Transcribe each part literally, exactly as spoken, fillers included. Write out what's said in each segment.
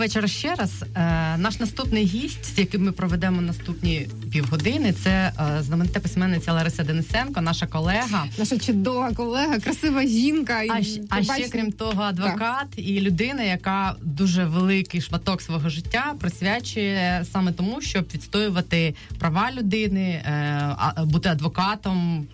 вечора ще раз. Наш наступний гість, з яким ми проведемо наступні півгодини, це знаменита письменниця Лариса Денисенко, наша колега. Наша чудова колега, красива жінка. А, і, а ще, крім того, адвокат так. і людина, яка дуже великий шматок свого життя присвячує саме тому, щоб відстоювати права людини, бути адвокатом,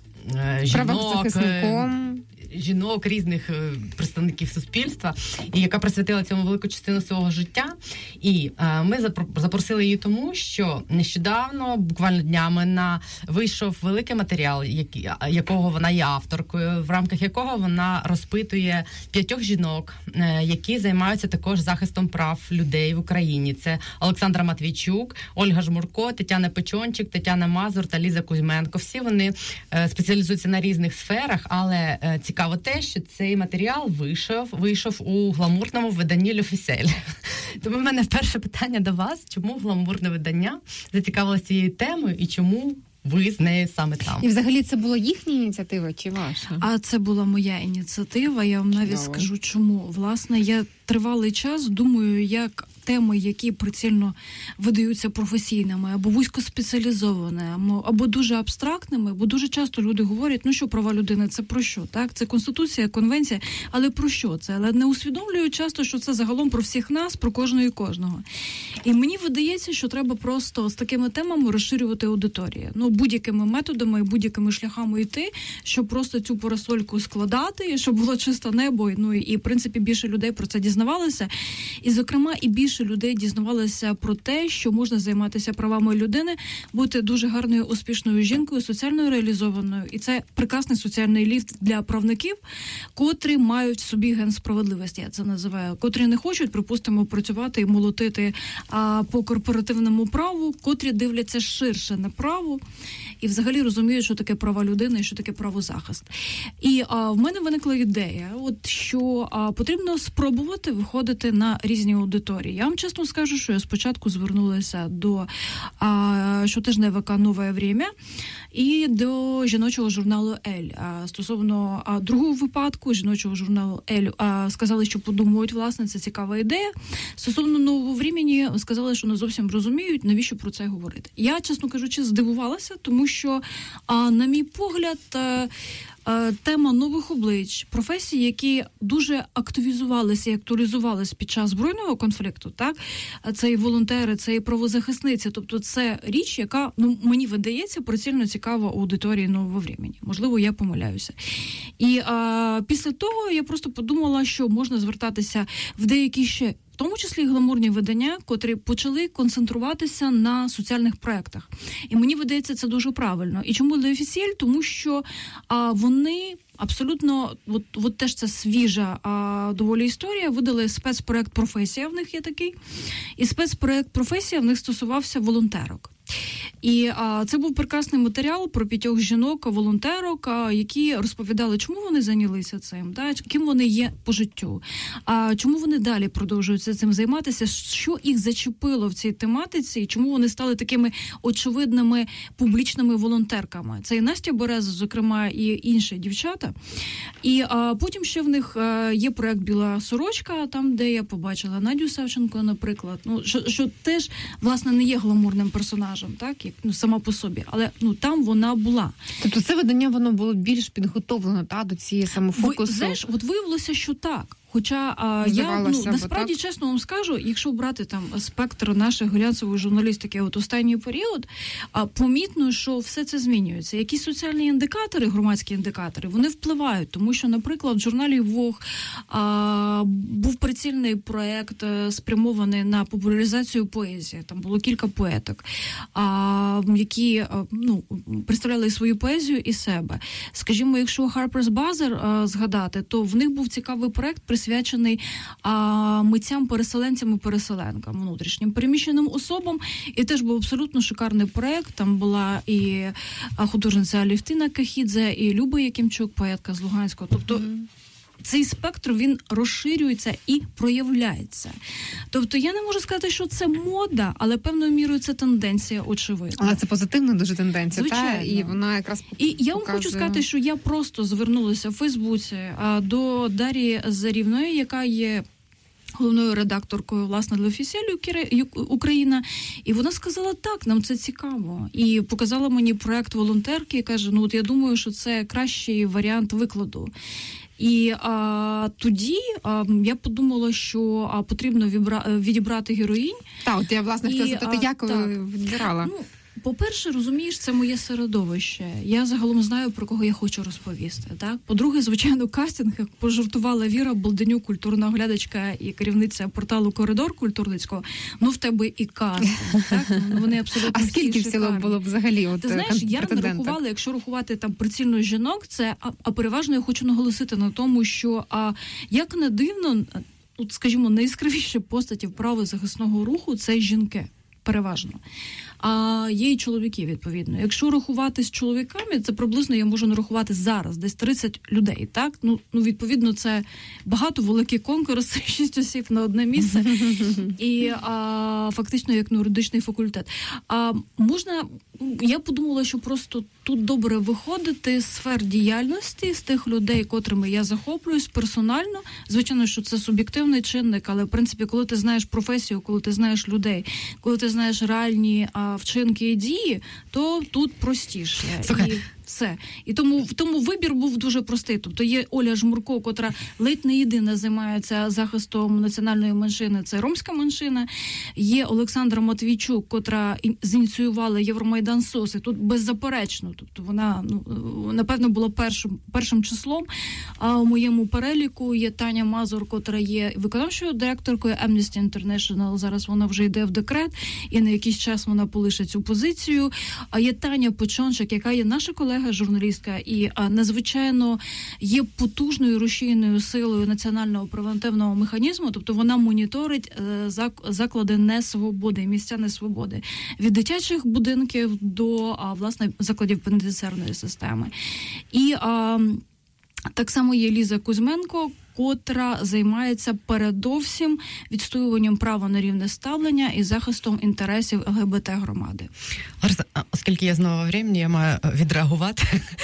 жінок, правозахисником. жінок, різних представників суспільства, і яка присвятила цьому велику частину свого життя. І е, ми запросили її тому, що нещодавно, буквально днями, на вийшов великий матеріал, який, якого вона є авторкою, в рамках якого вона розпитує п'ятьох жінок, е, які займаються також захистом прав людей в Україні. Це Олександра Матвійчук, Ольга Жмурко, Тетяна Печончик, Тетяна Мазур та Ліза Кузьменко. Всі вони е, спеціалізуються на різних сферах, але е, цікаво те, що цей матеріал вийшов, вийшов у гламурному виданні «L'Officiel». Тому в мене перше питання до вас. Чому гламурне видання зацікавилося цією темою і чому ви з нею саме там? І взагалі це була їхня ініціатива чи ваша? А це була моя ініціатива. Я вам навіть Давай. скажу, чому. Власне, я тривалий час думаю, як теми, які прицільно видаються професійними, або вузькоспеціалізованими, або дуже абстрактними, бо дуже часто люди говорять, ну що права людини, це про що? Так, це Конституція, Конвенція, але про що це? Але не усвідомлюють часто, що це загалом про всіх нас, про кожного і кожного. І мені видається, що треба просто з такими темами розширювати аудиторію. Ну, будь-якими методами і будь-якими шляхами йти, щоб просто цю парасольку складати, щоб було чисте небо, ну і, в принципі, більше людей про це дізнавалося. І, зокрема, і більше людей дізнавалися про те, що можна займатися правами людини, бути дуже гарною, успішною жінкою, соціально реалізованою. І це прекрасний соціальний ліфт для правників, котрі мають в собі ген справедливості, я це називаю, котрі не хочуть, припустимо, працювати і молотити а, по корпоративному праву, котрі дивляться ширше на право і взагалі розуміють, що таке права людини і що таке правозахист. І а, в мене виникла ідея, от, що а, потрібно спробувати виходити на різні аудиторії. Я вам чесно скажу, що я спочатку звернулася до а, щотижневика «Нове время» і до жіночого журналу «Ель». А, стосовно а, другого випадку жіночого журналу «Ель» а, сказали, що подумають, власне, це цікава ідея. Стосовно «Нового времени» сказали, що не зовсім розуміють, навіщо про це говорити. Я, чесно кажучи, здивувалася, тому що, а, на мій погляд, а, тема нових облич, професій, які дуже активізувалися і актуалізувалися під час збройного конфлікту, так? Це і волонтери, це і правозахисниці. Тобто це річ, яка, ну, мені видається, прицільно цікава аудиторії нового времени. Можливо, я помиляюся. І а, після того я просто подумала, що можна звертатися в деякі ще, в тому числі гламурні видання, котрі почали концентруватися на соціальних проєктах. І мені видається, це дуже правильно. І чому «L'Officiel»? Тому що а, вони абсолютно, от, от теж це свіжа а, доволі історія, видали спецпроєкт «Професія», в них є такий, і спецпроєкт «Професія» в них стосувався волонтерок. І а, це був прекрасний матеріал про п'ятьох жінок, волонтерок, а, які розповідали, чому вони зайнялися цим, да, ким вони є по життю, а чому вони далі продовжуються цим займатися, що їх зачепило в цій тематиці, і чому вони стали такими очевидними публічними волонтерками. Це і Настя Береза, зокрема, і інші дівчата. І а, потім ще в них а, є проєкт «Біла сорочка», там, де я побачила Надю Савченко, наприклад, ну, що, що теж, власне, не є гламурним персонажем, так, як, ну, сама по собі, але, ну, там вона була. Тобто це видання, воно було більш підготовлено, та, до цієї самофокусу? Ви, знаєш, от виявилося, що так. Хоча а, я, ну, насправді, так? Чесно вам скажу, якщо брати там спектр нашої глянцевої журналістики от останній період, а, помітно, що все це змінюється. Якісь соціальні індикатори, громадські індикатори, вони впливають, тому що, наприклад, в журналі «Вог» а, був прицільний проєкт, спрямований на популяризацію поезії. Там було кілька поеток, а, які а, ну, представляли свою поезію і себе. Скажімо, якщо Harper's Bazaar а, згадати, то в них був цікавий проєкт, присвячений а, митцям-переселенцям і переселенкам, внутрішнім переміщеним особам. І теж був абсолютно шикарний проєкт. Там була і художниця Алівтина Кахідзе, і Люба Якимчук, поетка з Луганського. Тобто mm-hmm. цей спектр, він розширюється і проявляється. Тобто я не можу сказати, що це мода, але певною мірою це тенденція, очевидно. Але це позитивна дуже тенденція, звичайно. Та? І вона якраз показує... І я вам хочу сказати, що я просто звернулася в Фейсбуці а, до Дар'ї Зарівної, яка є головною редакторкою, власне, для офіційної Україна, і вона сказала, так, нам це цікаво. І показала мені проект волонтерки, і каже, ну, от я думаю, що це кращий варіант викладу. І а, тоді а, я подумала, що а, потрібно вібра... відібрати героїнь. Так, от я, власне, хотіла запитати, як так. відбирала? Ну, по-перше, розумієш, це моє середовище. Я загалом знаю, про кого я хочу розповісти. Так? По-друге, звичайно, кастинг, як пожартувала Віра Болденюк, культурна оглядачка і керівниця порталу «Коридор» культурницького, ну в тебе і кастинг. Так? Ну, вони абсолютно а скільки всього було б взагалі? От, ти знаєш, я нарахувала, якщо рахувати там прицільно жінок, це, а, а переважно я хочу наголосити на тому, що, а, як не дивно, от, скажімо, найяскравіші постаті в правозахисного руху – це жінки. Переважно. А є і чоловіки, відповідно. Якщо рахувати з чоловіками, це приблизно я можу нарахувати зараз, десь тридцять людей, так? Ну, ну відповідно, це багато, великий конкурс, шість осіб на одне місце. І а, фактично як юридичний факультет. А можна, я подумала, що просто тут добре виходити з сфер діяльності, з тих людей, котрими я захоплююсь персонально. Звичайно, що це суб'єктивний чинник, але, в принципі, коли ти знаєш професію, коли ти знаєш людей, коли ти знаєш реальні а, вчинки і дії, то тут простіше. Слухай. І все. І тому, в тому вибір був дуже простий. Тобто є Оля Жмурко, котра ледь не єдина займається захистом національної меншини, це ромська меншина. Є Олександра Матвійчук, котра зініціювала Євромайдан СОС, і тут беззаперечно. Тобто вона, ну, напевно, була першим, першим числом. А у моєму переліку є Таня Мазур, котра є виконавчою директоркою Amnesty International. Зараз вона вже йде в декрет, і на якийсь час вона полишить цю позицію. А є Таня Почончик, яка є наша колега, журналістка, і а, надзвичайно є потужною рушійною силою національного превентивного механізму, тобто вона моніторить е, зак, заклади несвободи, місця несвободи. Від дитячих будинків до, а, власне, закладів пенітенціарної системи. І а, так само є Ліза Кузьменко, котра займається передовсім відстоюванням права на рівне ставлення і захистом інтересів ЛГБТ-громади. Лариса, оскільки я знову времени, я маю відреагувати.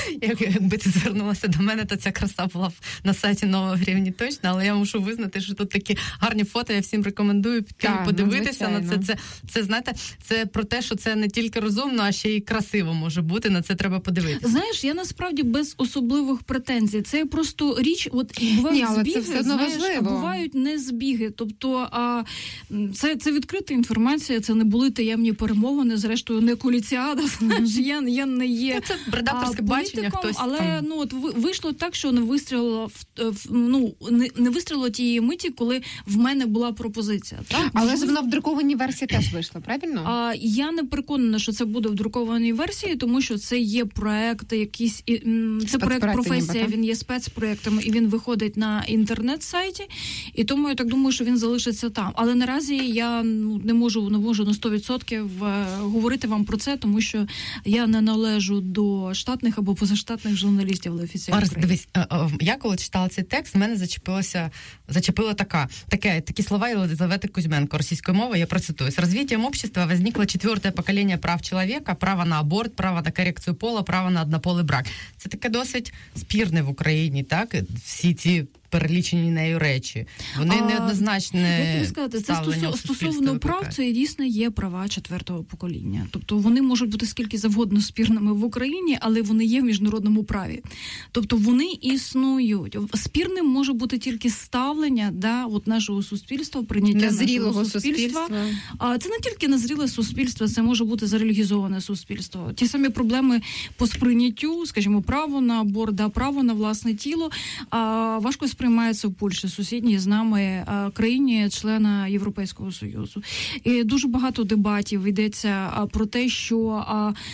Якби ти звернулася до мене, то ця краса була б на сайті «Нового времени» точно, але я мушу визнати, що тут такі гарні фото, я всім рекомендую піти так, подивитися ну, на це. Це, це, знаєте, це про те, що це не тільки розумно, а ще й красиво може бути, на це треба подивитися. Знаєш, я насправді без особливих претензій. Це просто річ, от бувають Ні, збіги, це все одно знаєш, важливо. а бувають не збіги. Тобто, а, це, це відкрита інформація, це не були таємні перемовини, зрештою, не коаліціада, знаєш, я, я не є це редакторське бачення, хтось але там. ну, от вийшло так, що не вистрілило, в, в, ну, не, не вистрілило тієї миті, коли в мене була пропозиція. Так? Але ж вона в друкованій версії теж вийшла, правильно? А, я не переконана, що це буде в друкованій версії, тому що це є проект якийсь, це проект «Професія», він є спецпроектом, і він виходить на інтернет-сайті, і тому я так думаю, що він залишиться там. Але наразі я ну, не можу, не можу на сто відсотків говорити вам про це, тому що я не належу до штатних або позаштатних журналістів офіційних. Арс, дивись, я коли читала цей текст, в мене зачепилося, зачепило така, таке, такі слова Єлизавети Кузьменко російською мовою, я процитую. «С развитием общества возникло четвертое поколение прав человека, право на аборт, право на коррекцию пола, право на однополий брак». Це таке досить спірне в Україні, так? Всі ці перелічені нею речі. Вони а, неоднозначне як сказати, це стосов, стосовно прав, це дійсно є права четвертого покоління. Тобто вони можуть бути скільки завгодно спірними в Україні, але вони є в міжнародному праві. Тобто вони існують. Спірним може бути тільки ставлення да, от нашого суспільства, прийняття незрілого нашого суспільства. суспільства. А це не тільки незріле суспільство, це може бути зарелігізоване суспільство. Ті самі проблеми по сприйняттю, скажімо, право на аборт, да, право на власне тіло, а важко сприймається в Польщі, сусідній з нами країні, члена Європейського Союзу. І дуже багато дебатів йдеться про те, що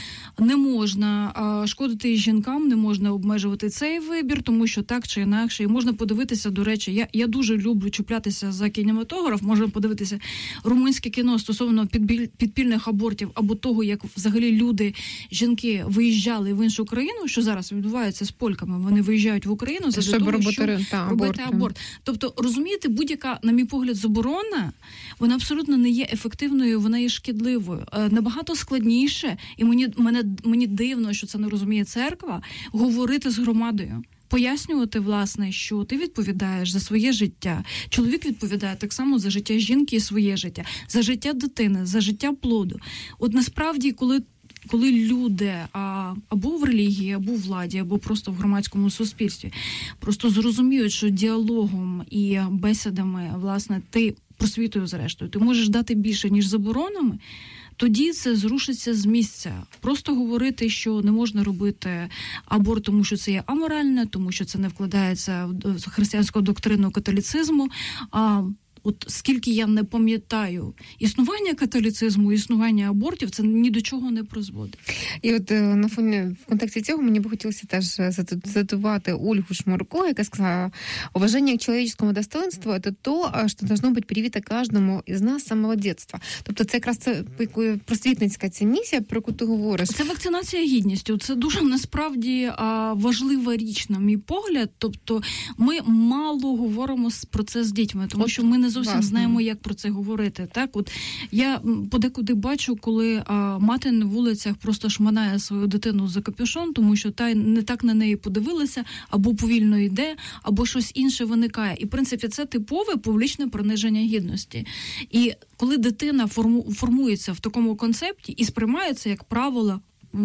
не можна шкодити жінкам, не можна обмежувати цей вибір, тому що так чи інакше. І можна подивитися, до речі, я, я дуже люблю чіплятися за кінематограф, можна подивитися румунське кіно стосовно підбіль, підпільних абортів або того, як взагалі люди, жінки виїжджали в іншу країну, що зараз відбувається з поляками, вони виїжджають в Україну за того, робити, щоб та, робити аборт. аборт. Тобто, розумієте, будь-яка, на мій погляд, заборона, вона абсолютно не є ефективною, вона є шкідливою. Е, набагато складніше, і мені, мене, мені дивно, що це не розуміє церква, говорити з громадою. пояснювати, власне, що ти відповідаєш за своє життя. Чоловік відповідає так само за життя жінки і своє життя, за життя дитини, за життя плоду. От насправді, коли коли люди а, або в релігії, або в владі, або просто в громадському суспільстві просто зрозуміють, що діалогом і бесідами, власне, ти просвітою, зрештою, ти можеш дати більше, ніж заборонами, тоді це зрушиться з місця. Просто говорити, що не можна робити аборт, тому що це є аморальне, тому що це не вкладається в християнську доктрину католіцизму, а от скільки я не пам'ятаю існування католіцизму, існування абортів, це ні до чого не призводить. І от на фоні, в контексті цього мені б хотілося теж цитувати Ольгу Шмурко, яка сказала: «Уважение к человеческому достоинству – это то, что должно быть привито каждому із нас з самого дитинства». Тобто це якраз це просвітницька ця місія, про яку ти говориш. Це вакцинація гідністю. Це дуже насправді важлива річ, на мій погляд. Тобто ми мало говоримо про це з дітьми, тому от, що ми не зовсім власне знаємо, як про це говорити. Так, от я подекуди бачу, коли а, мати на вулицях просто шманає свою дитину за капюшон, тому що та не так на неї подивилася, або повільно йде, або щось інше виникає. І, в принципі, це типове публічне приниження гідності. І коли дитина форму, формується в такому концепті і сприймається, як правило,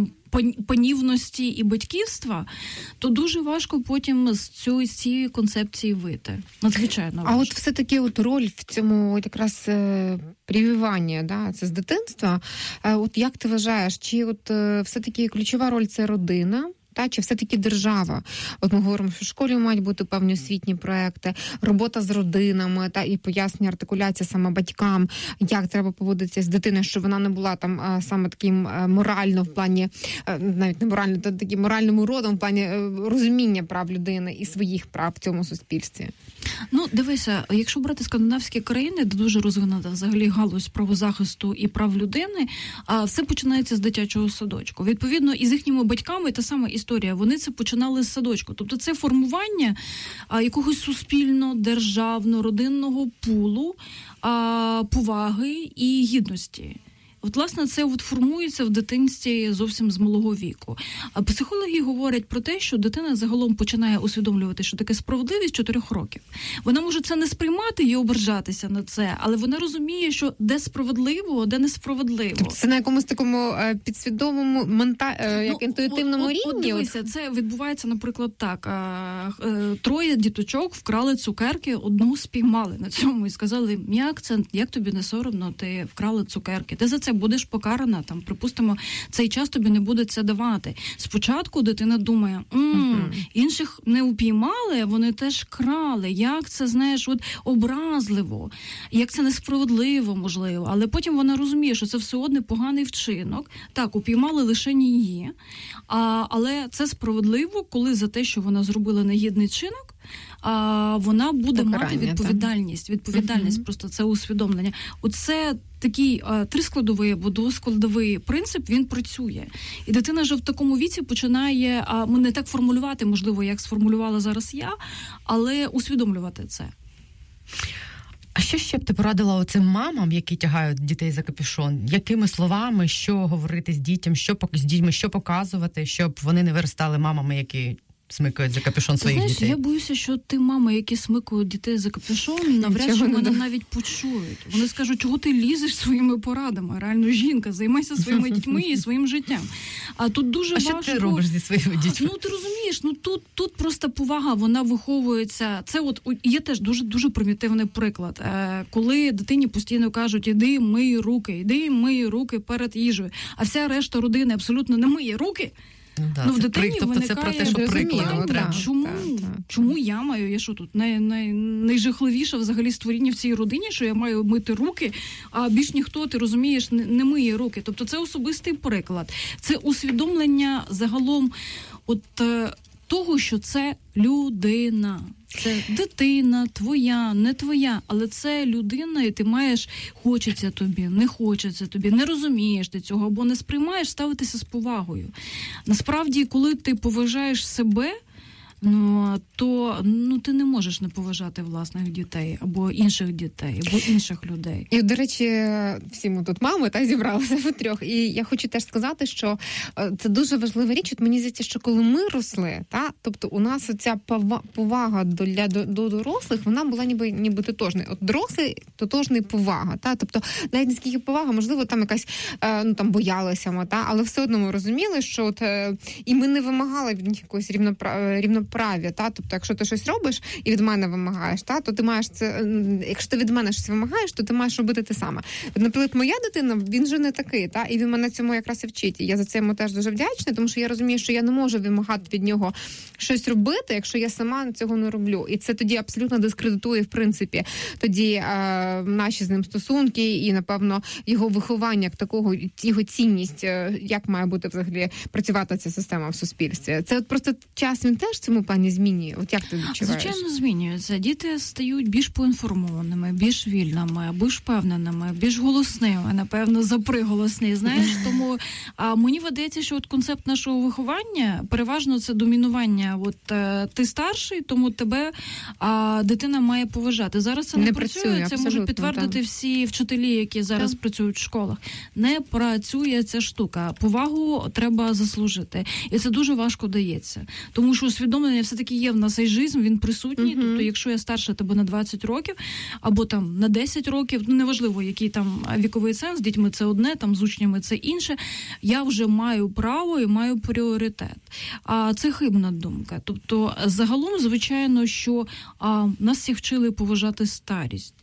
панівності і батьківства, то дуже важко потім з цієї, з цієї концепції вийти. Надзвичайно важко. А от все-таки от роль в цьому якраз прививання, да, це з дитинства. От як ти вважаєш, чи от все-таки ключова роль – це родина, та, чи все-таки держава? От ми говоримо, що в школі мають бути певні освітні проекти, робота з родинами, та, і пояснення, артикуляція саме батькам, як треба поводитися з дитиною, щоб вона не була там саме таким морально в плані, навіть не морально, то таким моральним уродом в плані розуміння прав людини і своїх прав в цьому суспільстві. Ну, дивися, якщо брати скандинавські країни, де дуже розвинута взагалі галузь правозахисту і прав людини, а все починається з дитячого садочку. Відповідно, і з їхніми батьками та сама історія. Вони це починали з садочку. Тобто це формування а, якогось суспільно, державно, родинного пулу, а, поваги і гідності. От, власне, це от формується в дитинстві зовсім з малого віку. А психологи говорять про те, що дитина загалом починає усвідомлювати, що таке справедливість чотирьох років. Вона може це не сприймати і ображатися на це, але вона розуміє, що де справедливо, а де несправедливо. Тобто це на якомусь такому підсвідомому, мента... як ну, інтуїтивному от, рівні? От, дивися, це відбувається, наприклад, так. Троє діточок вкрали цукерки, одну спіймали на цьому і сказали: як це, як тобі не соромно, ти вкрали цукерки? Ти за це будеш покарана, там, припустимо, цей час тобі не буде це давати. Спочатку дитина думає, м-м, uh-huh. інших не упіймали, вони теж крали. Як це, знаєш, от образливо, як це несправедливо, можливо. Але потім вона розуміє, що це все одно поганий вчинок. Так, упіймали лише її, а, але це справедливо, коли за те, що вона зробила негідний вчинок, а, вона буде покарання, мати відповідальність. Так. Відповідальність, uh-huh. просто це усвідомлення. Оце такий а, трискладовий або двоскладовий принцип, він працює. І дитина вже в такому віці починає, а, не так формулювати, можливо, як сформулювала зараз я, але усвідомлювати це. А що ще б ти порадила оцим мамам, які тягають дітей за капюшон? Якими словами, що говорити з дітям, що з дітьми, що показувати, щоб вони не виростали мамами, які смикають за капюшон своїх Знаєш, дітей? Я боюся, що ті мами, які смикають дітей за капюшон, навряд чи мене навіть почують. Вони скажуть, чого ти лізеш своїми порадами? Реально, жінка, займайся своїми дітьми і своїм життям. А тут дуже а важко... А що ти робиш зі своїми дітьми? Ну, ти розумієш, ну тут, тут просто повага, вона виховується. Це от є теж дуже, дуже примітивний приклад. Коли дитині постійно кажуть, іди мий руки, іди мий руки перед їжею, а вся решта родини абсолютно не миє руки, Ну, да, ну, в це дитині прик, тобто це про те, що прикладом треба. Чому? Так, так, так. Чому я маю? Я що тут най, най, найжахливіше взагалі створіння в цій родині, що я маю мити руки, а більш ніхто, ти розумієш, не, не миє руки. Тобто це особистий приклад. Це усвідомлення загалом от того, що це людина. Це дитина, твоя, не твоя, але це людина, і ти маєш, хочеться тобі, не хочеться тобі, не розумієш ти цього, або не сприймаєш, ставитися з повагою. Насправді, коли ти поважаєш себе, ну, то ну, ти не можеш не поважати власних дітей, або інших дітей, або інших людей. І, до речі, всі ми тут мами та зібралися в трьох. І я хочу теж сказати, що це дуже важлива річ. От мені здається, що коли ми росли, та, тобто у нас ця повага до, для, до, до дорослих, вона була ніби, ніби тотожна. От дорослий, тотожний повага. Та, тобто навіть не скільки повага, можливо, там якась, ну, там боялися ми, та, але все одно ми розуміли, що от, і ми не вимагали від них якоїсь рівноправ'я. Та, тобто, якщо ти щось робиш і від мене вимагаєш, та, то ти маєш це, якщо ти від мене щось вимагаєш, то ти маєш робити те саме. Наприклад, моя дитина, він же не такий, та, і він мене цьому якраз і вчить. І я за це йому теж дуже вдячна, тому що я розумію, що я не можу вимагати від нього щось робити, якщо я сама цього не роблю. І це тоді абсолютно дискредитує, в принципі, тоді е, наші з ним стосунки і, напевно, його виховання як такого, його цінність, е, як має бути взагалі працювати ця система в суспільстві. Це от просто час, він теж в цьому плані змінює. От як ти відчуваєш? Звичайно, змінюється. Діти стають більш поінформованими, більш вільними, більш впевненими, більш голосними, напевно, заприголосні, знаєш. Тому а, мені видається, що от концепт нашого виховання переважно це домінування. От е, ти старший, тому тебе а, дитина має поважати. Зараз це не, не працює, працює це можуть підтвердити так. всі вчителі, які зараз так. працюють в школах. Не працює ця штука. Повагу треба заслужити. І це дуже важко дається. Тому що усвідомлення все-таки є в нас ейджизм, він присутній. Uh-huh. Тобто, якщо я старша тебе на двадцять років, або там на десять років, ну неважливо, який там віковий сенс, з дітьми це одне, там з учнями це інше, я вже маю право і маю пріоритет. А це хибна думка. Тобто, загалом, звичайно, що а, нас всіх вчили поважати старість.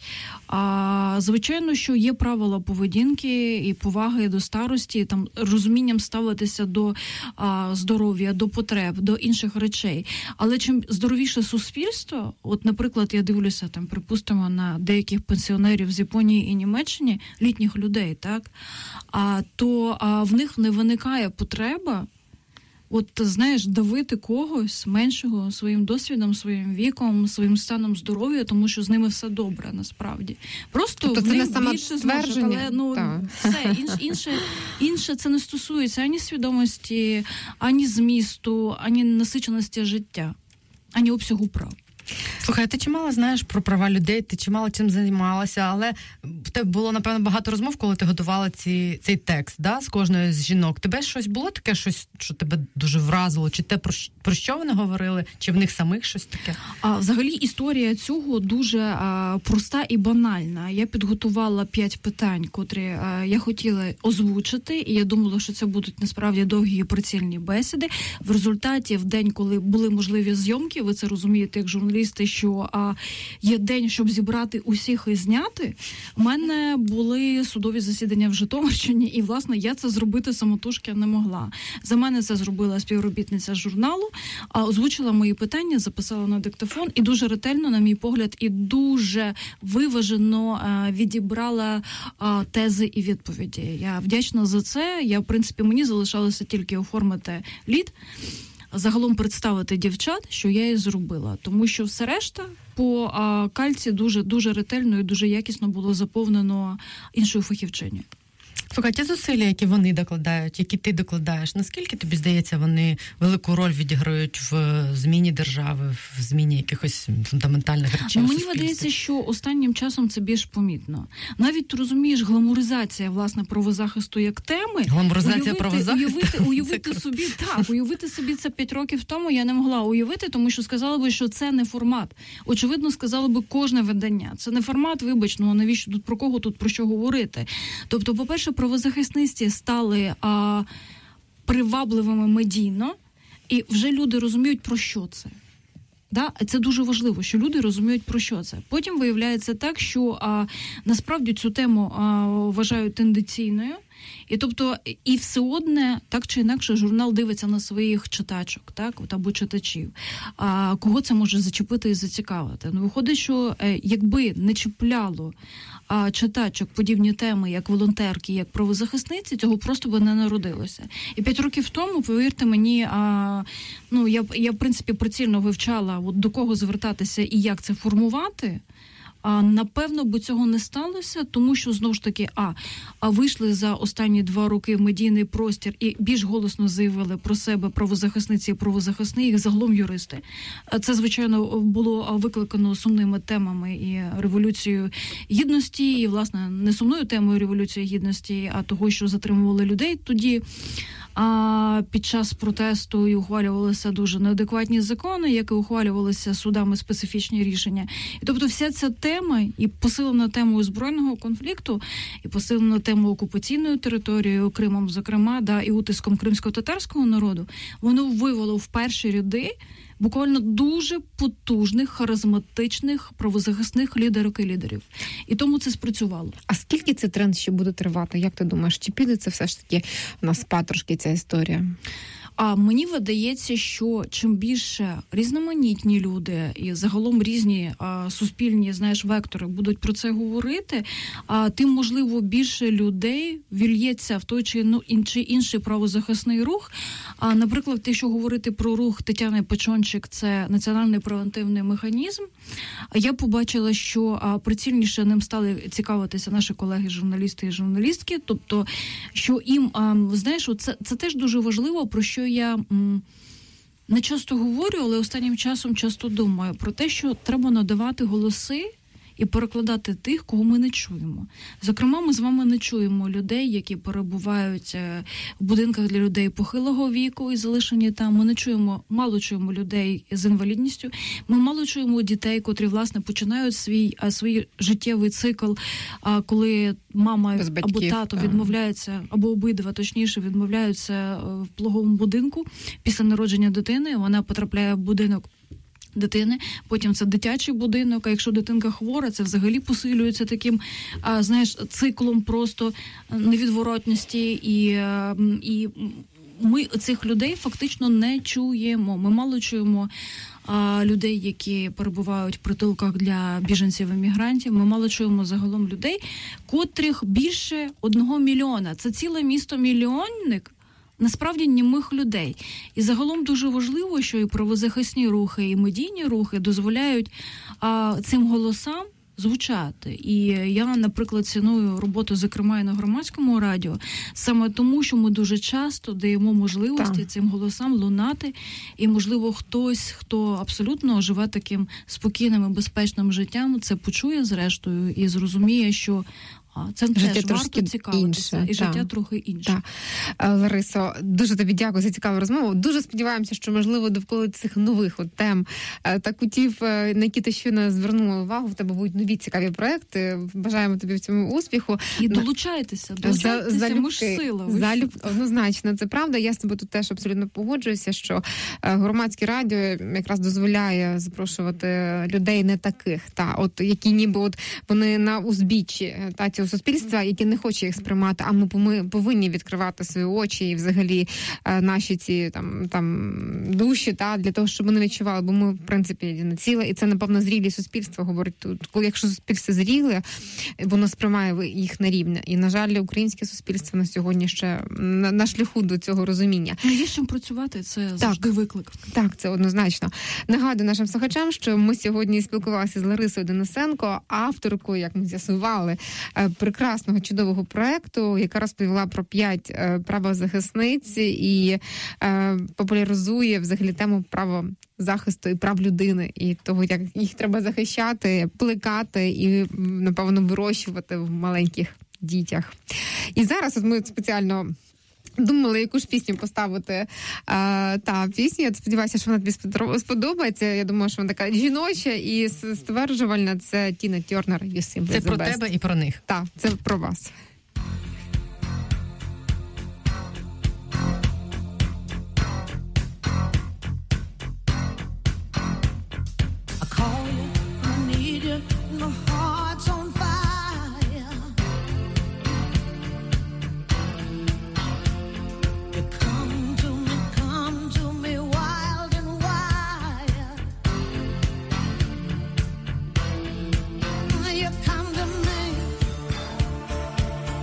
А, звичайно, що є правила поведінки і поваги до старості, там розумінням ставитися до а, здоров'я, до потреб, до інших речей. Але чим здоровіше суспільство, от, наприклад, я дивлюся, там, припустимо, на деяких пенсіонерів з Японії і Німеччини, літніх людей, так, а, то а, в них не виникає потреба от, знаєш, давити когось меншого своїм досвідом, своїм віком, своїм станом здоров'я, тому що з ними все добре, насправді. Просто тобто в це них не більше зможуть, але ну, все, інше, інше, інше це не стосується ані свідомості, ані змісту, ані насиченості життя, ані обсягу прав. Слухай, ти чимало знаєш про права людей, ти чимало чим займалася, але в тебе було, напевно, багато розмов, коли ти готувала ці, цей текст, да, з кожною з жінок. Тебе щось було таке, щось, що тебе дуже вразило? Чи те, про, про що вони говорили? Чи в них самих щось таке? А, взагалі, історія цього дуже а, проста і банальна. Я підготувала п'ять питань, котрі а, я хотіла озвучити, і я думала, що це будуть насправді довгі і прицільні бесіди. В результаті, в день, коли були можливі зйомки, ви це розумієте, як журналіст, що а, є день, щоб зібрати усіх і зняти, у мене були судові засідання в Житомирщині, і, власне, я це зробити самотужки не могла. За мене це зробила співробітниця журналу, а, озвучила мої питання, записала на диктофон і дуже ретельно, на мій погляд, і дуже виважено а, відібрала а, тези і відповіді. Я вдячна за це. Я, в принципі, мені залишалося тільки оформити лід, загалом представити дівчат, що я і зробила. Тому що все решта по а, кальці дуже, дуже ретельно і дуже якісно було заповнено іншою фахівчиною. Слухай, ті зусилля, які вони докладають, які ти докладаєш, наскільки тобі здається, вони велику роль відіграють в зміні держави, в зміні якихось фундаментальних речей? Мені видається, що останнім часом це більш помітно. Навіть, ти розумієш, гламуризація, власне, правозахисту як теми. Гламуризація уявити, правозахисту? Уявити, уявити собі, так, уявити собі це п'ять років тому я не могла уявити, тому що сказали би, що це не формат. Очевидно, сказали би кожне видання. Це не формат, вибач, ну навіщо тут, про кого тут, про що говорити? Тобто, по-перше, правозахисниці стали а, привабливими медійно, і вже люди розуміють, про що це. Да? Це дуже важливо, що люди розуміють, про що це. Потім виявляється так, що а, насправді цю тему а, вважають тенденційною. І тобто, і все одне, так чи інакше, журнал дивиться на своїх читачок, так, от, або читачів. А кого це може зачепити і зацікавити? Ну, виходить, що е, якби не чіпляло а, читачок подібні теми, як волонтерки, як правозахисниці, цього просто би не народилося. І п'ять років тому, повірте мені, а, ну, я, я, в принципі, прицільно вивчала, от, до кого звертатися і як це формувати. А напевно би цього не сталося, тому що знову ж таки, а, а вийшли за останні два роки в медійний простір і більш голосно заявили про себе правозахисниці і правозахисні, їх загалом юристи. Це, звичайно, було викликано сумними темами і революцією гідності, і, власне, не сумною темою революції гідності, а того, що затримували людей тоді. А під час протесту і ухвалювалися дуже неадекватні закони, які ухвалювалися судами специфічні рішення. І тобто вся ця тема, і посилена темою збройного конфлікту, і посилена темою окупаційної території, Кримом, зокрема, да, і утиском кримсько-татарського народу, воно вивело в перші ряди буквально дуже потужних, харизматичних, правозахисних лідерок і лідерів. І тому це спрацювало. А скільки цей тренд ще буде тривати? Як ти думаєш, чи піде це все ж таки на спад трошки ця історія? А мені видається, що чим більше різноманітні люди і загалом різні а, суспільні, знаєш, вектори будуть про це говорити, а тим, можливо, більше людей вільється в той чи ну, інший, інший правозахисний рух. А, наприклад, якщо говорити про рух Тетяни Печончик, це національний превентивний механізм. Я побачила, що а, прицільніше ним стали цікавитися наші колеги-журналісти і журналістки, тобто, що їм, а, знаєш, це, це теж дуже важливо, про що я м, не часто говорю, але останнім часом часто думаю про те, що треба надавати голоси і перекладати тих, кого ми не чуємо. Зокрема, ми з вами не чуємо людей, які перебувають в будинках для людей похилого віку і залишені там. Ми не чуємо, мало чуємо людей з інвалідністю. Ми мало чуємо дітей, котрі, власне, починають свій, свій життєвий цикл, коли мама або тато відмовляються, або обидва, точніше, відмовляються в пологовому будинку після народження дитини. Вона потрапляє в будинок дитини, потім це дитячий будинок, а якщо дитинка хвора, це взагалі посилюється таким, а, знаєш, циклом просто невідворотності, і, і ми цих людей фактично не чуємо. Ми мало чуємо а, людей, які перебувають в притулках для біженців і мігрантів. Ми мало чуємо загалом людей, котрих більше одного мільйона. Це ціле місто-мільйонник, насправді німих людей. І загалом дуже важливо, що і правозахисні рухи, і медійні рухи дозволяють а, цим голосам звучати. І я, наприклад, ціную роботу, зокрема, і на громадському радіо, саме тому, що ми дуже часто даємо можливості так. цим голосам лунати, і, можливо, хтось, хто абсолютно живе таким спокійним і безпечним життям, це почує зрештою і зрозуміє, що це життя теж варто цікавитися. Інше. І життя та. трохи інше. Та. Ларисо, дуже тобі дякую за цікаву розмову. Дуже сподіваємося, що, можливо, довкола цих нових от тем та кутів, на які ти щойно звернула увагу, в тебе будуть нові цікаві проекти. Бажаємо тобі в цьому успіху. І долучайтеся. Долучайтеся, за, ми ж сила. Залюб... Однозначно, це правда. Я з тобою тут теж абсолютно погоджуюся, що громадське радіо якраз дозволяє запрошувати людей не таких, та, от, які ніби от вони на узбіччі та цього суспільства, які не хоче їх сприймати, а ми повинні відкривати свої очі і взагалі наші ці там там душі, та для того, щоб вони відчували, бо ми в принципі єдине ціле, і це напевно зрілі суспільства говорить тут. Коли якщо суспільство зріле, воно сприймає їх на рівне. І на жаль, українське суспільство на сьогодні ще на, на шляху до цього розуміння. Ну, є з чим працювати, це завжди виклик. Так, це однозначно. Нагадую нашим слухачам, що ми сьогодні спілкувалися з Ларисою Денисенко, авторкою, як ми з'ясували, прекрасного, чудового проекту, яка розповіла про п'ять е, правозахисниць і е, популяризує взагалі тему правозахисту і прав людини, і того, як їх треба захищати, плекати і, напевно, вирощувати в маленьких дітях. І зараз от ми спеціально думали, яку ж пісню поставити. Е, та пісню, я сподіваюся, що вона тобі сподобається. Я думаю, що вона така жіноча і стверджувальна. Це Тіна Тернер. Це про тебе і про них. Так, це про вас. You come to me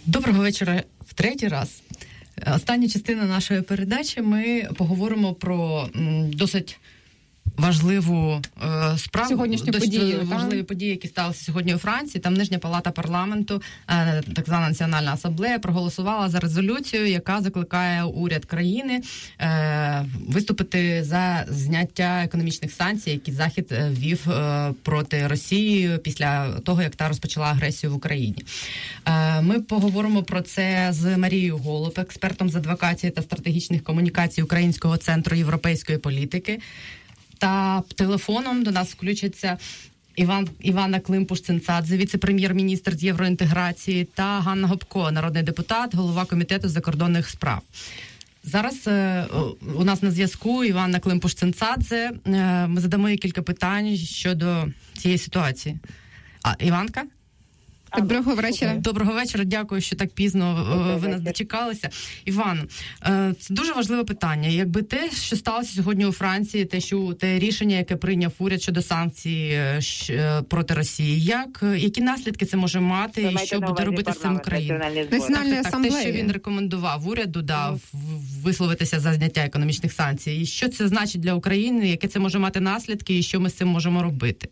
Доброго вечора в третій раз. Остання частина нашої передачі ми поговоримо про м, досить важливу е, справу, сьогоднішню подію, важливі так? події, які сталися сьогодні у Франції. Там Нижня палата парламенту, е, так звана Національна асамблея, проголосувала за резолюцію, яка закликає уряд країни е, виступити за зняття економічних санкцій, які Захід ввів е, проти Росії після того, як та розпочала агресію в Україні. Е, ми поговоримо про це з Марією Голуб, експертом з адвокації та стратегічних комунікацій Українського центру європейської політики. Та телефоном до нас включаться Іван, Івана Климпуш-Цинцадзе, віце-прем'єр-міністр з євроінтеграції, та Ганна Гопко, народний депутат, голова комітету з закордонних справ. Зараз е, у нас на зв'язку Івана Климпуш-Цинцадзе. Е, ми задамо їй кілька питань щодо цієї ситуації. А, Іванка? Доброго вечора. Доброго вечора. Дякую, що так пізно Доброго ви нас дочекалися. Іван, це дуже важливе питання. Якби те, що сталося сьогодні у Франції, те, що те рішення, яке прийняв уряд щодо санкцій проти Росії, як які наслідки це може мати, і що буде робити з цим Україна? Національна асамблея. Те, що він рекомендував уряду, да, висловитися за зняття економічних санкцій. І що це значить для України, яке це може мати наслідки, і що ми з цим можемо робити?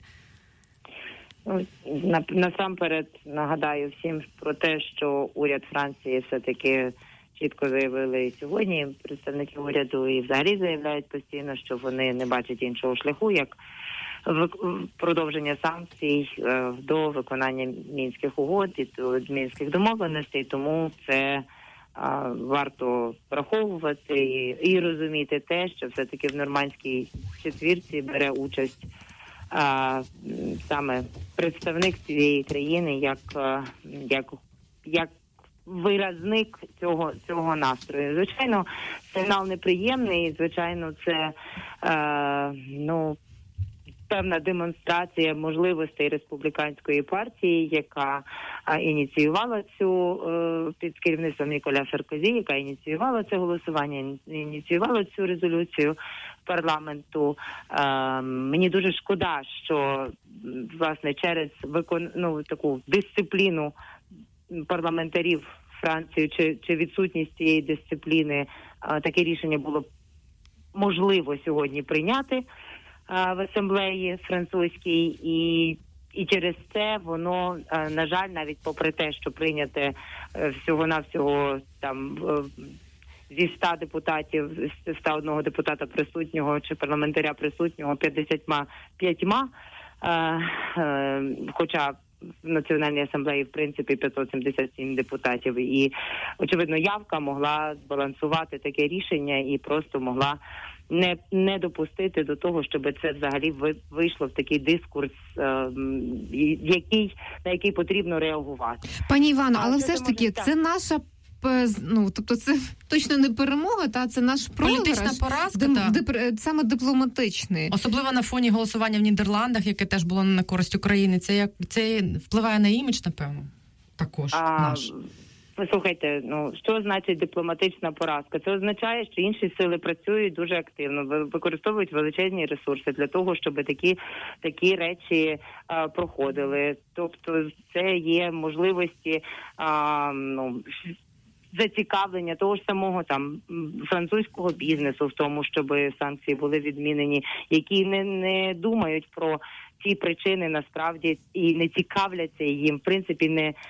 Насамперед нагадаю всім про те, що уряд Франції все-таки чітко заявили і сьогодні, представники уряду і взагалі заявляють постійно, що вони не бачать іншого шляху, як продовження санкцій до виконання Мінських угод і до Мінських домовленостей, тому це а, варто враховувати і, і розуміти те, що все-таки в нормандській четвірці бере участь А, саме представник цієї країни як, як, як виразник цього, цього настрою. Звичайно, сигнал неприємний, звичайно, це е, ну, певна демонстрація можливостей республіканської партії, яка а, ініціювала цю е, під керівництвом Ніколя Саркозі, яка ініціювала це голосування, ініціювала цю резолюцію парламенту. Е, мені дуже шкода, що власне через викон... ну, таку дисципліну парламентарів Франції чи, чи відсутність цієї дисципліни е, таке рішення було можливо сьогодні прийняти е, в асамблеї французькій, і і через це воно, е, на жаль, навіть попри те, що прийняте е, всього-навсього там зі ста депутатів, з ста одного депутата присутнього чи парламентаря присутнього п'ятдесят п'ять, е, е, хоча в Національній асамблеї, в принципі, п'ятсот сімдесят сім депутатів. І, очевидно, явка могла збалансувати таке рішення і просто могла не, не допустити до того, щоб це взагалі вийшло в такий дискурс, е, який, на який потрібно реагувати. Пані Івано, але все ж таки, це наша ну, тобто це точно не перемога, та це наш програш. Політична поразка, дим, та. Дип, саме дипломатичний. Особливо на фоні голосування в Нідерландах, яке теж було на користь України. Це як це впливає на імідж, напевно, також а, наш. Послухайте, ну що значить дипломатична поразка? Це означає, що інші сили працюють дуже активно, використовують величезні ресурси для того, щоб такі такі речі а, проходили. Тобто, це є можливості а, ну. зацікавлення того ж самого там французького бізнесу в тому, щоб санкції були відмінені, які не, не думають про ті причини насправді і не цікавляться їм. В принципі, не е,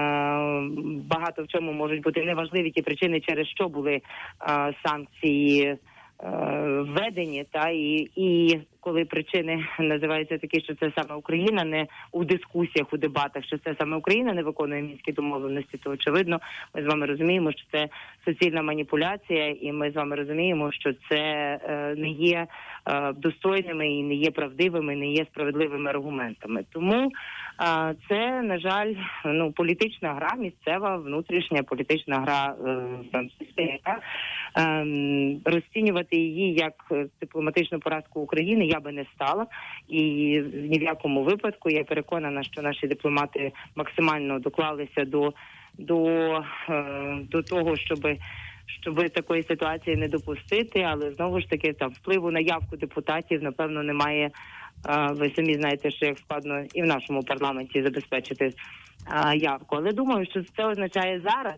багато в чому можуть бути неважливі ті причини, через що були е, санкції введені, та і, і коли причини називаються такі, що це саме Україна, не у дискусіях, у дебатах, що це саме Україна не виконує мінські домовленості, то очевидно ми з вами розуміємо, що це суцільна маніпуляція, і ми з вами розуміємо, що це е, не є е, достойними і не є правдивими, не є справедливими аргументами. Тому е, це, на жаль, ну політична гра, місцева, внутрішня політична гра е, французька, яка е, розцінювати її як дипломатичну поразку України я би не стала. І ні в якому випадку я переконана, що наші дипломати максимально доклалися до, до, е, до того, щоби щоб такої ситуації не допустити, але знову ж таки там впливу на явку депутатів, напевно, немає Ви самі знаєте, що як складно і в нашому парламенті забезпечити явку. Але думаю, що це означає зараз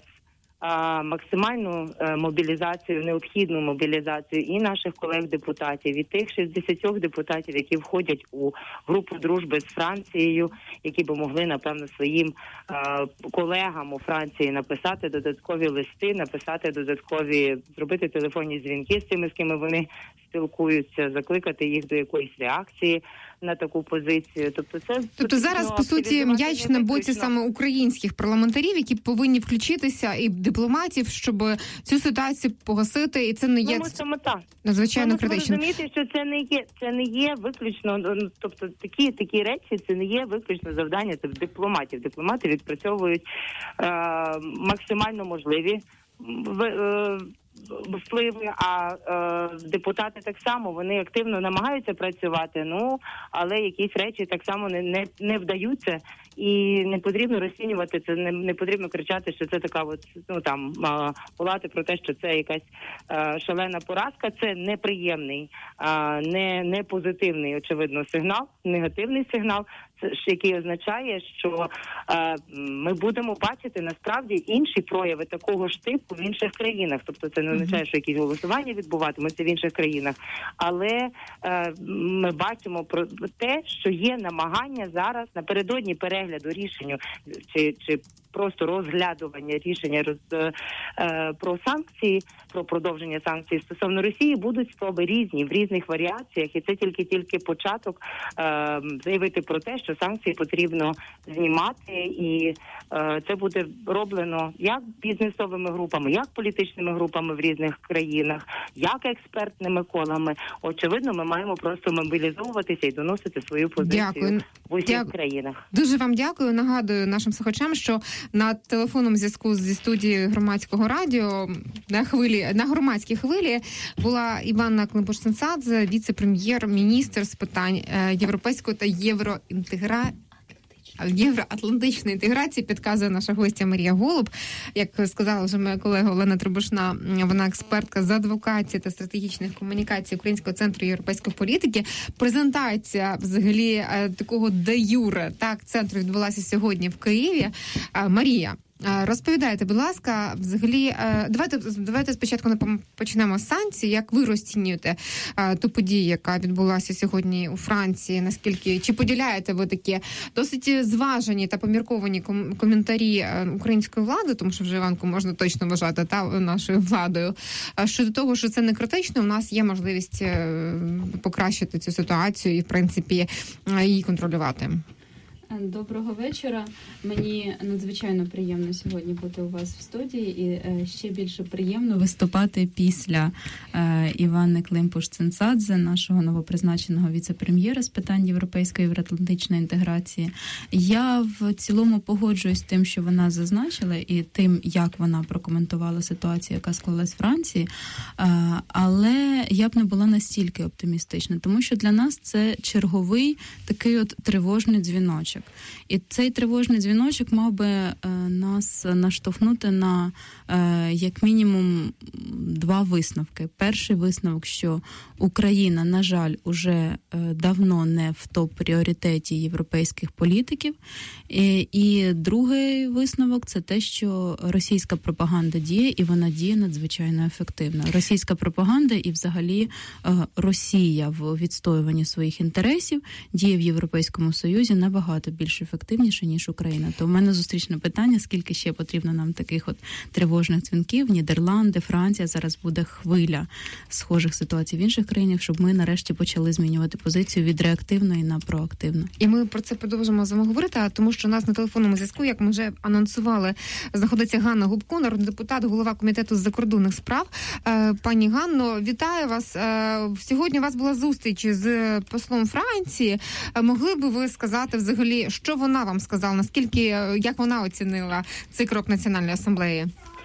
максимальну мобілізацію, необхідну мобілізацію і наших колег-депутатів, і тих шістдесят депутатів, які входять у групу дружби з Францією, які би могли, напевно, своїм колегам у Франції написати додаткові листи, написати додаткові, зробити телефонні дзвінки з тими, з ким вони спілкуються, закликати їх до якоїсь реакції на таку позицію. Тобто це тобто зараз, по суті, м'яч на боці саме українських парламентарів, які повинні включитися, і дипломатів, щоб цю ситуацію погасити, і це не є ну, надзвичайно критично. Ви розумієте, що це не є, це не є виключно, тобто такі, такі речі, це не є виключно завдання це дипломатів. Дипломати відпрацьовують е, максимально можливі в, е, впливи, а е, депутати так само, вони активно намагаються працювати, ну, але якісь речі так само не, не, не вдаються, і не потрібно розцінювати це, не, не потрібно кричати, що це така от, ну, там, е, волати про те, що це якась е, шалена поразка, це неприємний, е, не, не позитивний, очевидно, сигнал, негативний сигнал, який означає, що е, ми будемо бачити насправді інші прояви такого ж типу в інших країнах. Тобто це не означає, що якісь голосування відбуватимуться в інших країнах. Але е, ми бачимо про те, що є намагання зараз напередодні перегляду рішення чи, чи просто розглядування рішення роз, е, про санкції, про продовження санкцій стосовно Росії, будуть спроби різні, в різних варіаціях, і це тільки-тільки початок е, заявити про те, що санкції потрібно знімати, і е, це буде роблено як бізнесовими групами, як політичними групами в різних країнах, як експертними колами. Очевидно, ми маємо просто мобілізовуватися і доносити свою позицію дякую. в усіх дякую. країнах. Дуже вам дякую. Нагадую нашим слухачам, що на телефонному зв'язку зі студії Громадського радіо на хвилі, на громадській хвилі була Іванна Климпуш-Цинцадзе, віце-прем'єр-міністр з питань європейської та євроінтеграції. Євроатлантичної інтеграції, підказує наша гостя Марія Голуб. Як сказала вже моя колега Олена Требушна, вона експертка з адвокації та стратегічних комунікацій Українського центру європейської політики. Презентація взагалі такого де-юре так центру відбулася сьогодні в Києві. Марія, розповідайте, будь ласка, взагалі, давайте, давайте спочатку почнемо з санкцій. Як ви розцінюєте ту подію, яка відбулася сьогодні у Франції? Наскільки, чи поділяєте ви такі досить зважені та помірковані коментарі української влади, тому що вже Іванку можна точно вважати та нашою владою, щодо того, що це не критично, у нас є можливість покращити цю ситуацію і, в принципі, її контролювати? Доброго вечора. Мені надзвичайно приємно сьогодні бути у вас в студії, і ще більше приємно виступати після Іванни Климпуш-Цинцадзе, нашого новопризначеного віце-прем'єра з питань європейської і євроатлантичної інтеграції. Я в цілому погоджуюсь з тим, що вона зазначила, і тим, як вона прокоментувала ситуацію, яка склалась в Франції, але я б не була настільки оптимістична, тому що для нас це черговий такий от тривожний дзвіночок. І цей тривожний дзвіночок мав би е, нас наштовхнути на е, як мінімум два висновки. Перший висновок, що Україна, на жаль, уже е, давно не в топ-пріоритеті європейських політиків. І, і другий висновок – це те, що російська пропаганда діє, і вона діє надзвичайно ефективно. Російська пропаганда і взагалі е, Росія в відстоюванні своїх інтересів діє в Європейському Союзі набагато більш ефективніше, ніж Україна. То в мене зустрічне питання, скільки ще потрібно нам таких от тривожних дзвінків. Нідерланди, Франція, зараз буде хвиля схожих ситуацій в інших країнах, щоб ми нарешті почали змінювати позицію від реактивної на проактивну. І ми про це продовжимо з вами говорити, тому що у нас на телефонному зв'язку, як ми вже анонсували, знаходиться Ганна Губко, народний депутат, голова комітету з закордонних справ. Пані Ганно, вітаю вас. Сьогодні у вас була зустріч з послом Франції. Могли би ви сказати взагалі, що вона вам сказала, наскільки, як вона оцінила цей крок Національної асамблеї?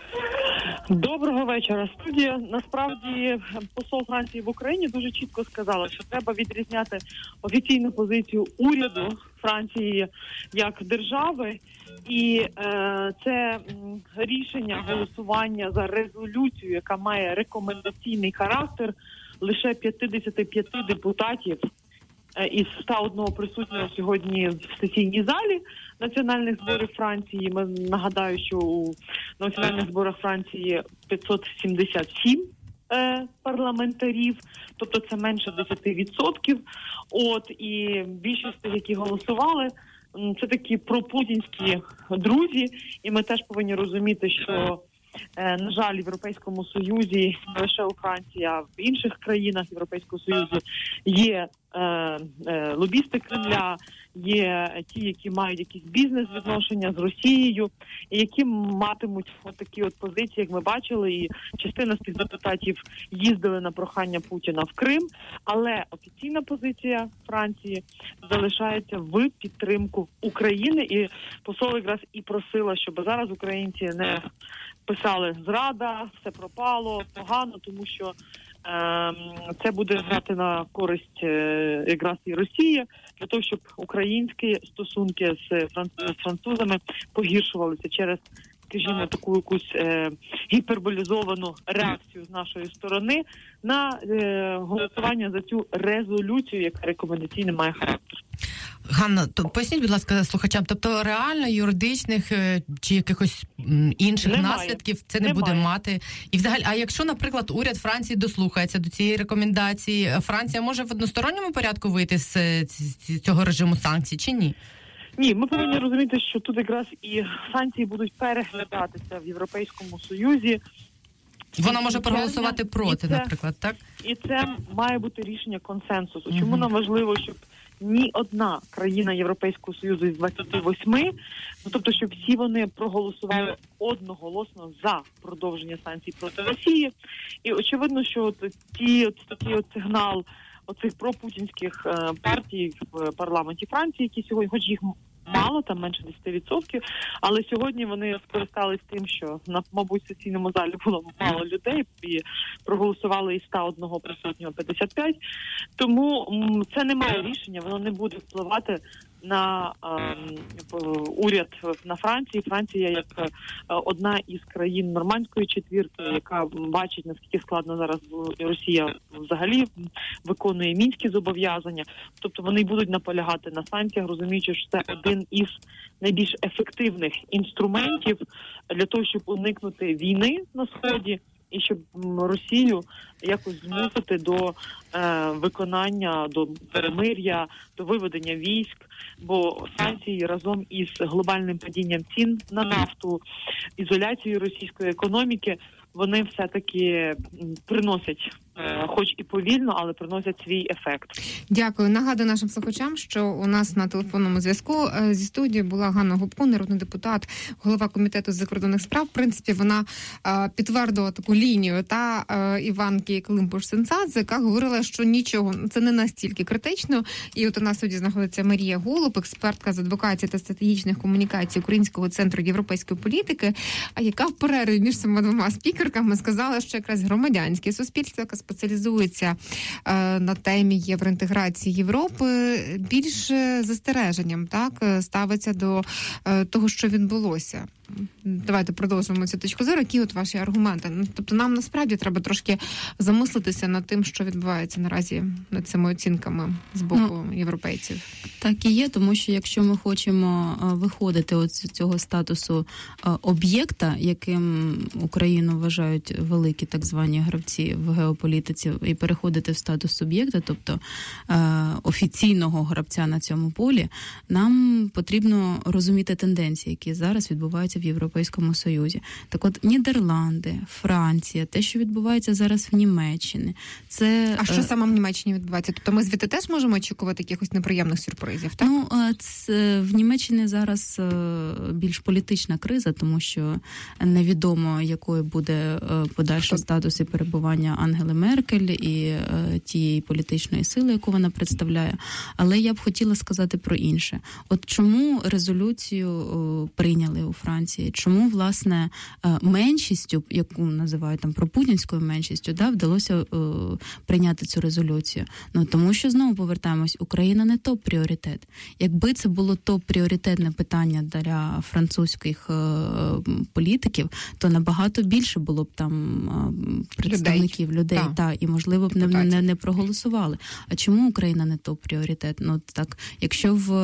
Доброго вечора, студія. Насправді, посол Франції в Україні дуже чітко сказала, що треба відрізняти офіційну позицію уряду Франції як держави, і е, це рішення голосування за резолюцію, яка має рекомендаційний характер, лише п'ятдесят п'ять депутатів із ста одного присутнього сьогодні в сесійній залі національних зборів Франції. Ми нагадаю, що у національних зборах Франції п'ятсот сімдесят сім е, парламентарів, тобто це менше десять відсотків. От, і більшість тих, які голосували, це такі пропутінські друзі, і ми теж повинні розуміти, що, е, на жаль, в Європейському Союзі, не лише у Франції, а в інших країнах Європейського Союзу є е, е, лобісти Кремля, є ті, які мають якісь бізнес-відношення з Росією, і які матимуть от такі от позиції, як ми бачили, і частина з тих депутатів їздили на прохання Путіна в Крим, але офіційна позиція Франції залишається в підтримку України, і посол якраз і просила, щоб зараз українці не писали «зрада», «все пропало», «погано», тому що це буде грати на користь якраз і Росії, для того, щоб українські стосунки з французами погіршувалися через, скажімо, таку якусь е, гіперболізовану реакцію з нашої сторони на е, голосування за цю резолюцію, яка рекомендаційно має характер. Ганна, то поясніть, будь ласка, слухачам, тобто реально юридичних чи якихось інших Немає. наслідків це не Немає. буде мати? І взагалі, а якщо, наприклад, уряд Франції дослухається до цієї рекомендації, Франція може в односторонньому порядку вийти з цього режиму санкцій чи ні? Ні, ми повинні розуміти, що тут якраз і санкції будуть переглядатися в Європейському Союзі. Вона може проголосувати проти, це, наприклад, так? І це має бути рішення консенсусу. Чому угу. нам важливо, щоб ні одна країна Європейського Союзу із двадцяти восьми, ну тобто, щоб всі вони проголосували одноголосно за продовження санкцій проти Росії. І очевидно, що от ті от такий от сигнал оцих пропутінських е, партій в парламенті Франції, які сьогодні, хоч їх мало, там менше десять відсотків, але сьогодні вони скористались тим, що на, мабуть, в сесійному залі було мало людей і проголосували із ста одного присутнього п'ятдесят п'ять. Тому м, це не має рішення, воно не буде впливати на е, уряд на Франції. Франція як е, одна із країн нормандської четвірки, яка бачить, наскільки складно зараз Росія взагалі виконує мінські зобов'язання. Тобто вони будуть наполягати на санкціях, розуміючи, що це один із найбільш ефективних інструментів для того, щоб уникнути війни на Сході, і щоб Росію якось змусити до е, виконання, до перемир'я, до виведення військ, бо санкції разом із глобальним падінням цін на нафту, ізоляцією російської економіки, вони все-таки приносять, хоч і повільно, але приносять свій ефект. Дякую. Нагадую нашим слухачам, що у нас на телефонному зв'язку зі студією була Ганна Гопко, народний депутат, голова комітету з закордонних справ. В принципі, вона підтвердила таку лінію та Іванки Климпуш-Цинцадзе, яка говорила, що нічого, це не настільки критично. І от у нас сьогодні знаходиться Марія Голуб, експертка з адвокації та стратегічних комунікацій Українського центру європейської політики, а яка в перерві між цими двома спікерками сказала, що якраз громадянське суспільство, яке спеціалізується е, на темі євроінтеграції Європи, більш застереженням, так, ставиться до е, того, що відбулося. Давайте продовжимо цю точку зору. Які от ваші аргументи? Тобто нам насправді треба трошки замислитися над тим, що відбувається наразі над цими оцінками з боку ну, європейців. Так і є, тому що якщо ми хочемо виходити от з цього статусу об'єкта, яким Україну вважають великі так звані гравці в геополітиці, і переходити в статус суб'єкта, тобто офіційного гравця на цьому полі, нам потрібно розуміти тенденції, які зараз відбуваються в Європейському Союзі. Так от Нідерланди, Франція, те, що відбувається зараз в Німеччині, це... А що саме в Німеччині відбувається? Тобто ми звідти теж можемо очікувати якихось неприємних сюрпризів, так? Ну, це, в Німеччині зараз більш політична криза, тому що невідомо, якою буде подальший статус і перебування Ангели Меркель і тієї політичної сили, яку вона представляє. Але я б хотіла сказати про інше. От чому резолюцію прийняли у Франції? Чому, власне, меншістю, яку називають там пропутінською меншістю, да, вдалося е, прийняти цю резолюцію? Ну, тому що, знову повертаємось, Україна не топ-пріоритет. Якби це було топ-пріоритетне питання для французьких е, політиків, то набагато більше було б там е, представників людей, людей та, і, можливо, б не, не, не проголосували. А чому Україна не топ-пріоритет? Ну, так, якщо в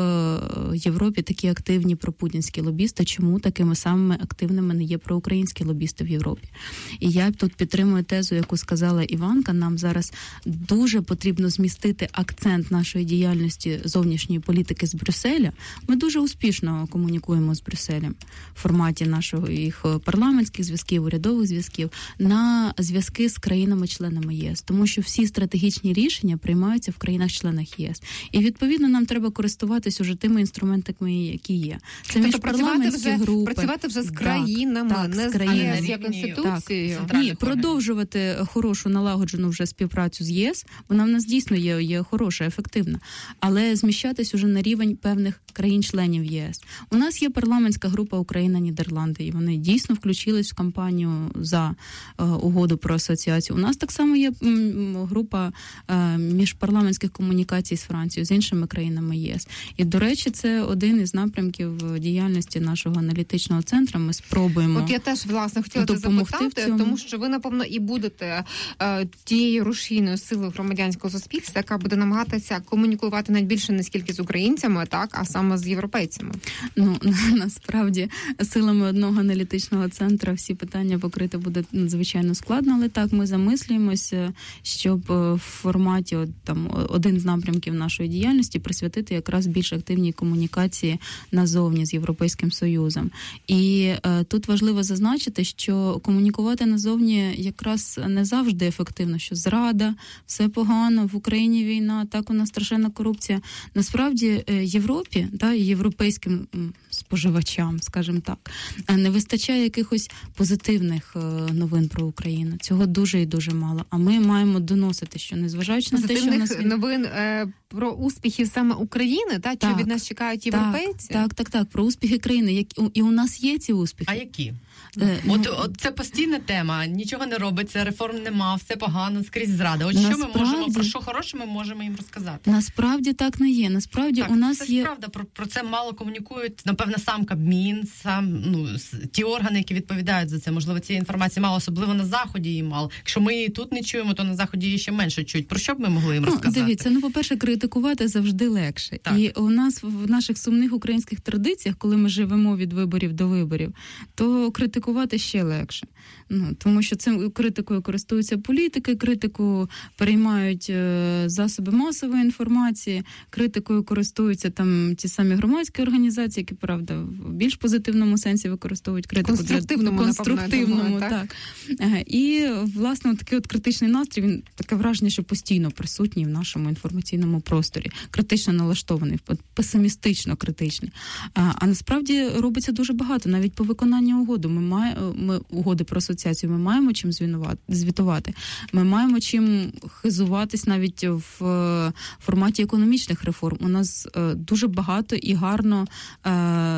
Європі такі активні пропутінські лобісти, чому такими самими активними не є проукраїнські лобісти в Європі? І я тут підтримую тезу, яку сказала Іванка, нам зараз дуже потрібно змістити акцент нашої діяльності зовнішньої політики з Брюсселя. Ми дуже успішно комунікуємо з Брюсселем в форматі наших їх парламентських зв'язків, урядових зв'язків, на зв'язки з країнами-членами ЄС. Тому що всі стратегічні рішення приймаються в країнах-членах ЄС. І, відповідно, нам треба користуватись уже тими інструментами, які є. Це тобто працювати вже, групи. Працювати вже з країнами, так, не з з ЄС як інституцією. Ні, продовжувати хорошу налагоджену вже співпрацю з ЄС, вона в нас дійсно є, є хороша, ефективна, але зміщатись уже на рівень певних країн-членів ЄС. У нас є парламентська група Україна-Нідерланди, і вони дійсно включились в кампанію за е, угоду про асоціацію. У нас так само є м, група е, міжпарламентських комунікацій з Францією, з іншими країнами ЄС. І, до речі, це один із напрямків діяльності нашого аналітичного центру. Ми спробуємо От я теж, власне, хотіла це запитати, тому що ви, напевно, і будете е, тією рушійною силою громадянського суспільства, яка буде намагатися комунікувати найбільше не скільки з українцями, так, а саме з європейцями. Ну, насправді, силами одного аналітичного центру всі питання покрити буде надзвичайно складно, але так, ми замислюємося, щоб в форматі от, там, один з напрямків нашої діяльності присвятити якраз більш активній комунікації назовні з Європейським Союзом. І е, тут важливо зазначити, що комунікувати назовні якраз не завжди ефективно, що зрада, все погано, в Україні війна, так у нас страшенна корупція. Насправді Європі, да, європейським споживачам, скажімо так, не вистачає якихось позитивних новин про Україну. Цього дуже і дуже мало. А ми маємо доносити, що незважаючи на те, що у нас новин е, про успіхи саме України, та, так, що від нас чекають європейці? Так, так, так, так, про успіхи країни. Як, і у нас є ці успіхи. А які? Е, от, ну, от це постійна тема, нічого не робиться, реформ нема, все погано, скрізь зрада. От насправді, що ми можемо, про що хороше ми можемо їм розказати? Насправді так не є. Насправді так, у нас це ж є... правда, про, про це мало комунікують, напевно, сам Кабмін, сам, ну, ті органи, які відповідають за це. Можливо, цієї інформації мало, особливо на Заході її мало. Якщо ми її тут не чуємо, то на Заході її ще менше чують. Про що б ми могли їм ну, розказати? Дивіться, ну, по-перше, критикувати завжди легше. Так. І у нас в наших сумних українських традиціях, коли ми живемо від виборів до виборів, то критикувати ще легше. Ну, тому що цим критикою користуються політики, критику переймають е, засоби масової інформації, критикою користуються там ті самі громадські організації, які, правда, в більш позитивному сенсі використовують критику. Конструктивному, для, конструктивному, напевно, так. так. Е, і, власне, такий от критичний настрій, він таке враження, що постійно присутній в нашому інформаційному просторі. Критично налаштований, песимістично критичний. А, а насправді робиться дуже багато, навіть по виконанню угоди. Ми маємо, ми, угоди про асоціацію, ми маємо чим звітувати. Ми маємо чим хизуватись навіть в форматі економічних реформ. У нас е, дуже багато і гарно е,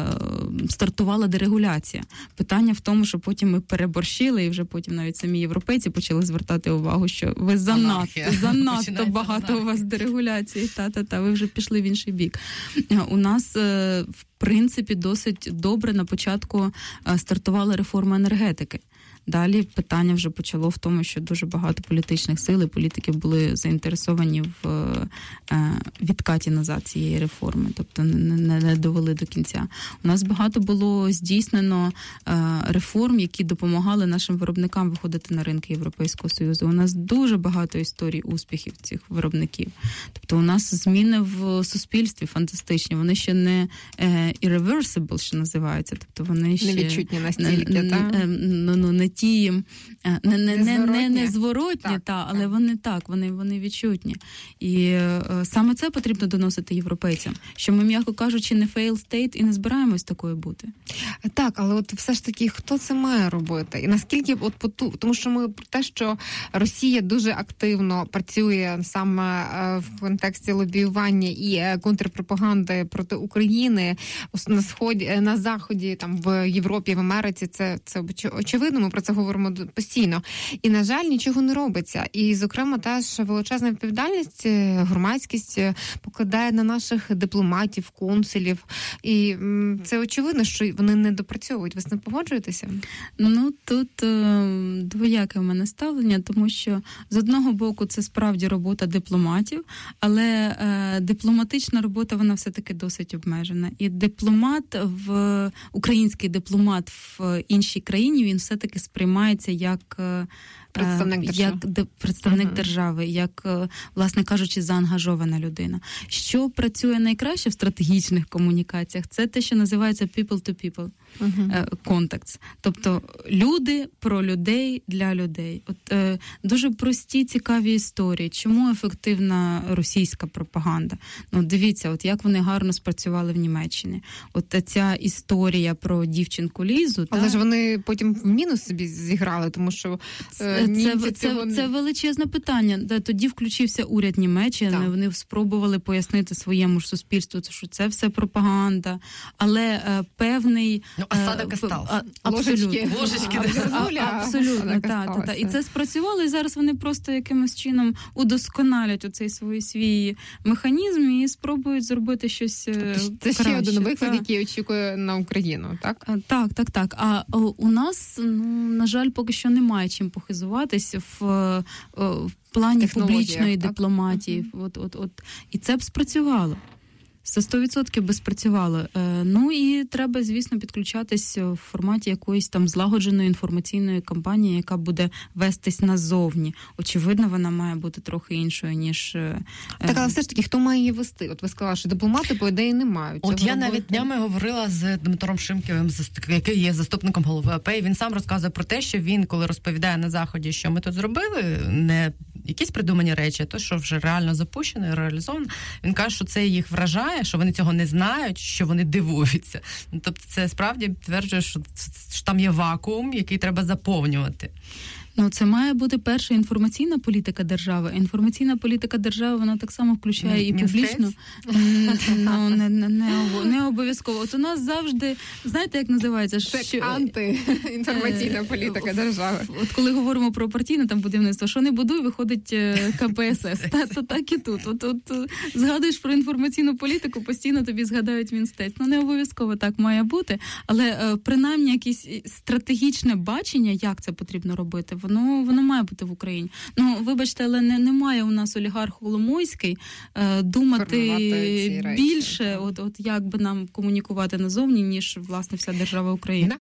стартувала дерегуляція. Питання в тому, що потім ми переборщили, і вже потім навіть самі європейці почали звертати увагу, що ви занадто, занадто багато у вас дерегуляції. Та-та-та, ви вже пішли в інший бік. У нас е, в принципі досить добре на початку е, стартувала реформа енергетики. Далі питання вже почало в тому, що дуже багато політичних сил і політиків були заінтересовані в е, відкаті назад цієї реформи, тобто не, не, не довели до кінця. У нас багато було здійснено е, реформ, які допомагали нашим виробникам виходити на ринки Європейського Союзу. У нас дуже багато історій успіхів цих виробників. Тобто у нас зміни в суспільстві фантастичні, вони ще не е, irreversible, що називається, тобто вони ще невідчутні настільки, не, так? Не, ну, ну, не ті не, не, не, не, не зворотні, так, та, але так. вони так, вони, вони відчутні. І е, саме це потрібно доносити європейцям, що ми, м'яко кажучи, не fail state і не збираємось такою бути. Так, але от все ж таки, хто це має робити? І наскільки, от по ту, тому що ми про те, що Росія дуже активно працює саме в контексті лобіювання і контрпропаганди проти України на сході, на заході, там в Європі, в Америці, це, це очевидно, ми про це говоримо постійно. І, на жаль, нічого не робиться. І, зокрема, теж величезна відповідальність громадськість покладає на наших дипломатів, консулів. І це очевидно, що вони не не допрацьовують. Ви з цим погоджуєтеся? Ну, тут е, двояке в мене ставлення, тому що з одного боку це справді робота дипломатів, але е, дипломатична робота, вона все-таки досить обмежена. І дипломат, в український дипломат в іншій країні, він все-таки сприймається як е, Представник держави. Як де, представник uh-huh. держави, як, власне кажучи, заангажована людина. Що працює найкраще в стратегічних комунікаціях? Це те, що називається people to people uh-huh. contacts. Тобто люди про людей для людей. От е, дуже прості, цікаві історії. Чому ефективна російська пропаганда? Ну, дивіться, от як вони гарно спрацювали в Німеччині. От ця історія про дівчинку Лізу. Але та... ж вони потім в мінус собі зіграли, тому що е, Це, це, це, це величезне питання. Тоді включився уряд Німеччини, так. Вони спробували пояснити своєму ж суспільству, що це все пропаганда, але е, певний... Ну, осадок остався. Абсолютно. Ложечки. Ложечки. Абсолютно, так. Та, і це спрацювало, і зараз вони просто якимось чином удосконалять оцей свій, свій механізм і спробують зробити щось тобто, Це краще. ще один виклик, який очікує на Україну, так? Так, так, так. А у нас, ну, на жаль, поки що немає чим похизуватись в, в плані публічної так? дипломатії. Uh-huh. От, от, от. І це б спрацювало. Це сто відсотків би спрацювало. Е, ну і треба, звісно, підключатись в форматі якоїсь там злагодженої інформаційної кампанії, яка буде вестись назовні. Очевидно, вона має бути трохи іншою, ніж... Е, так, але все ж таки, хто має її вести? От ви сказали, що дипломати, по ідеї, не мають. От я робити. навіть днями говорила з Дмитром Шимківим, який є заступником голови АП, і він сам розказує про те, що він, коли розповідає на Заході, що ми тут зробили, не якісь придумані речі, а то, що вже реально запущено і реалізовано, він каже, що це їх вражає, що вони цього не знають, що вони дивуються. Тобто це справді підтверджує, що, що там є вакуум, який треба заповнювати. Ну, це має бути перша інформаційна політика держави. Інформаційна політика держави, вона так само включає і публічну. Ну, не, не, не, не обов'язково. От у нас завжди, знаєте, як називається? Це що... антиінформаційна політика держави. От коли говоримо про партійне там будівництво, що не будуй, виходить КПСС. Та, то так і тут. От, от згадуєш про інформаційну політику, постійно тобі згадають Мінстець. Ну, не обов'язково так має бути, але принаймні якесь стратегічне бачення, як це потрібно робити, Воно, воно має бути в Україні. Ну, вибачте, але не, немає у нас олігарх Коломойський е, думати більше, от, от як би нам комунікувати назовні, ніж, власне, вся держава України.